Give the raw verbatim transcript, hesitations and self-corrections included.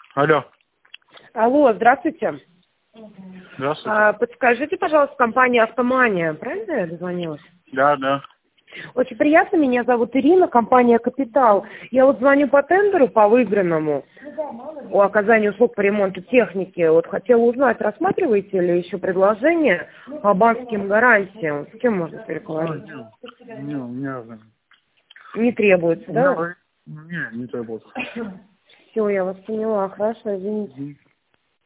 Алло. Алло, здравствуйте. Здравствуйте. А, подскажите, пожалуйста, компания «Автомания». Правильно я дозвонилась? Да, да. Очень приятно, меня зовут Ирина, компания «Капитал». Я вот звоню по тендеру, по выигранному, о оказании услуг по ремонту техники. Вот хотела узнать, рассматриваете ли еще предложение по банковским гарантиям? С кем можно переговорить? А, не, не, у меня... Не требуется, У меня... да? Не, не требуется. Все, я вас поняла. Хорошо, извините. Мгм.